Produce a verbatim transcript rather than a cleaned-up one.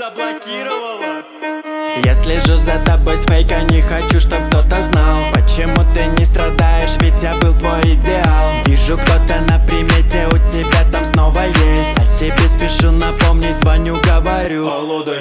заблокировала. Я слежу за тобой с фейка, не хочу, чтоб кто-то знал. Почему ты не страдаешь, ведь я был твой идеал. Вижу, кто-то на примете, у тебя там снова есть. О себе спешу напомнить, звоню, говорю: Алло, дай